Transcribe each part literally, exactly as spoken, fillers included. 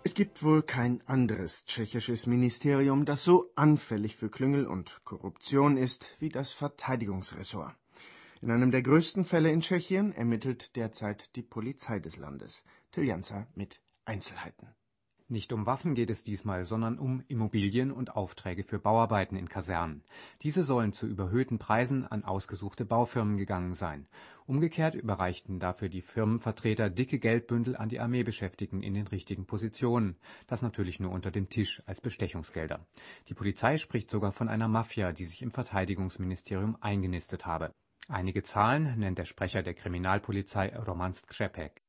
Es gibt wohl kein anderes tschechisches Ministerium, das so anfällig für Klüngel und Korruption ist wie das Verteidigungsressort. In einem der größten Fälle in Tschechien ermittelt derzeit die Polizei des Landes. Till Janzer mit Einzelheiten. Nicht um Waffen geht es diesmal, sondern um Immobilien und Aufträge für Bauarbeiten in Kasernen. Diese sollen zu überhöhten Preisen an ausgesuchte Baufirmen gegangen sein. Umgekehrt überreichten dafür die Firmenvertreter dicke Geldbündel an die Armeebeschäftigten in den richtigen Positionen. Das natürlich nur unter dem Tisch als Bestechungsgelder. Die Polizei spricht sogar von einer Mafia, die sich im Verteidigungsministerium eingenistet habe. Einige Zahlen nennt der Sprecher der Kriminalpolizei Roman Skřepek.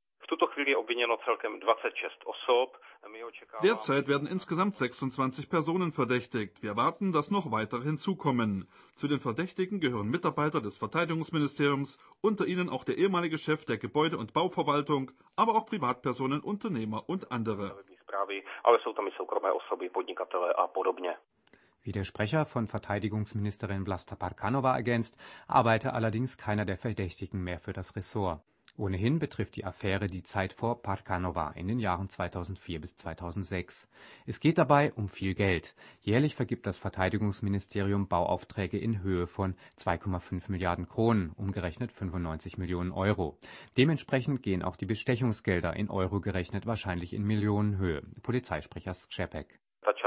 Derzeit werden insgesamt sechsundzwanzig Personen verdächtigt. Wir erwarten, dass noch weitere hinzukommen. Zu den Verdächtigen gehören Mitarbeiter des Verteidigungsministeriums, unter ihnen auch der ehemalige Chef der Gebäude- und Bauverwaltung, aber auch Privatpersonen, Unternehmer und andere. Wie der Sprecher von Verteidigungsministerin Vlasta Parkanova ergänzt, arbeite allerdings keiner der Verdächtigen mehr für das Ressort. Ohnehin betrifft die Affäre die Zeit vor Parkanova in den Jahren zweitausendvier bis zweitausendsechs. Es geht dabei um viel Geld. Jährlich vergibt das Verteidigungsministerium Bauaufträge in Höhe von zwei Komma fünf Milliarden Kronen, umgerechnet fünfundneunzig Millionen Euro. Dementsprechend gehen auch die Bestechungsgelder in Euro gerechnet wahrscheinlich in Millionenhöhe. Polizeisprecher Skřepek.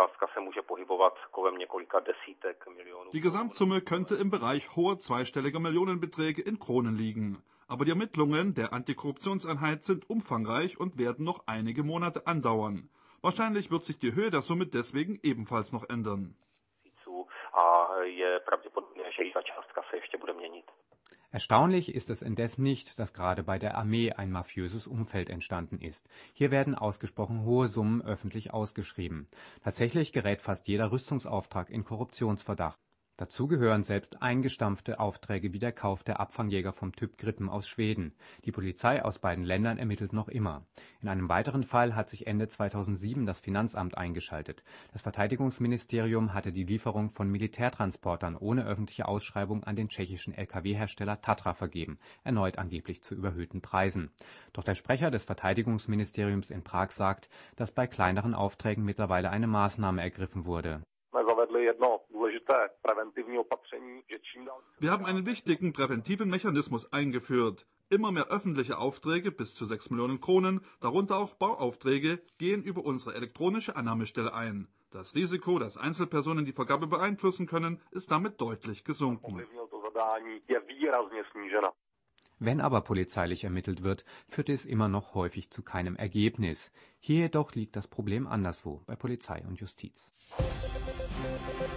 Die Gesamtsumme könnte im Bereich hoher zweistelliger Millionenbeträge in Kronen liegen. Aber die Ermittlungen der Antikorruptionseinheit sind umfangreich und werden noch einige Monate andauern. Wahrscheinlich wird sich die Höhe der Summe deswegen ebenfalls noch ändern. Erstaunlich ist es indes nicht, dass gerade bei der Armee ein mafiöses Umfeld entstanden ist. Hier werden ausgesprochen hohe Summen öffentlich ausgeschrieben. Tatsächlich gerät fast jeder Rüstungsauftrag in Korruptionsverdacht. Dazu gehören selbst eingestampfte Aufträge wie der Kauf der Abfangjäger vom Typ Gripen aus Schweden. Die Polizei aus beiden Ländern ermittelt noch immer. In einem weiteren Fall hat sich Ende zweitausendsieben das Finanzamt eingeschaltet. Das Verteidigungsministerium hatte die Lieferung von Militärtransportern ohne öffentliche Ausschreibung an den tschechischen L K W-Hersteller Tatra vergeben, erneut angeblich zu überhöhten Preisen. Doch der Sprecher des Verteidigungsministeriums in Prag sagt, dass bei kleineren Aufträgen mittlerweile eine Maßnahme ergriffen wurde. Wir haben einen wichtigen präventiven Mechanismus eingeführt. Immer mehr öffentliche Aufträge bis zu sechs Millionen Kronen, darunter auch Bauaufträge, gehen über unsere elektronische Annahmestelle ein. Das Risiko, dass Einzelpersonen die Vergabe beeinflussen können, ist damit deutlich gesunken. Wenn aber polizeilich ermittelt wird, führt es immer noch häufig zu keinem Ergebnis. Hier jedoch liegt das Problem anderswo, bei Polizei und Justiz.